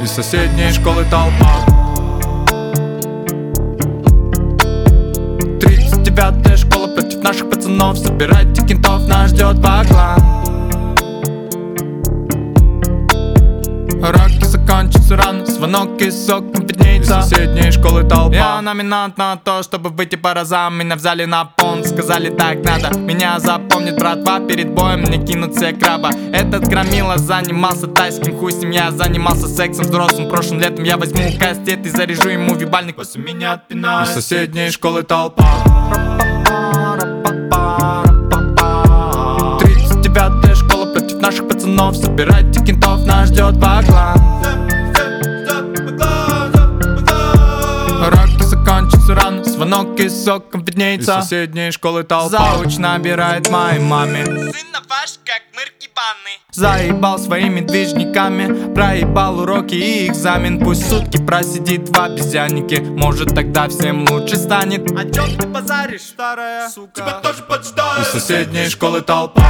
Из соседней школы толпа. 39-я школа против наших пацанов. Собирайте кентов, нас ждет баклан. Уроки закончатся рано, звонок из окон виднеется. Из соседней школы толпа. Я номинант на то, чтобы выйти по разам. Меня взяли на понт, сказали так надо. Меня запомнит братва, перед боем мне кинут все краба. Этот громила занимался тайским хуйсем. Я занимался сексом взрослым. Прошлым летом я возьму кастет и заряжу ему вибальник. После меня отпинают. Из соседней школы толпа. 39-я школа против наших пацанов. Собирайте кентов, нас ждет баклан. Уроки закончатся рано, звонок из окон виднеется. Из соседней школы толпа. Зауч набирает моей маме: сын ваш как мыр ебаный. заебал своими движниками, проебал уроки и экзамен. Пусть сутки просидит в обезьяннике, может тогда всем лучше станет. О чем ты базаришь, старая сука? Тебя тоже поджидаю. Из соседней школы толпа.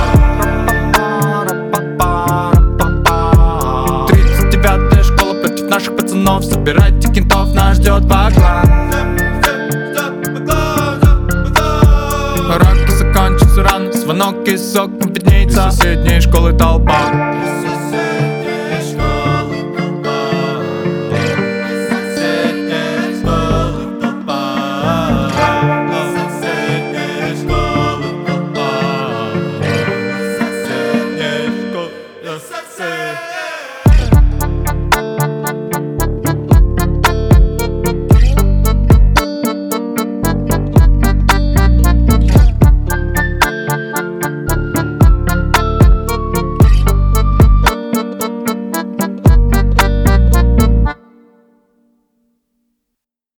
39-я школа против наших пацанов. Собирайте кентов, нас ждет баклан. Уроки закончатся рано, звонок из окон виднеется. Из соседней школы толпа.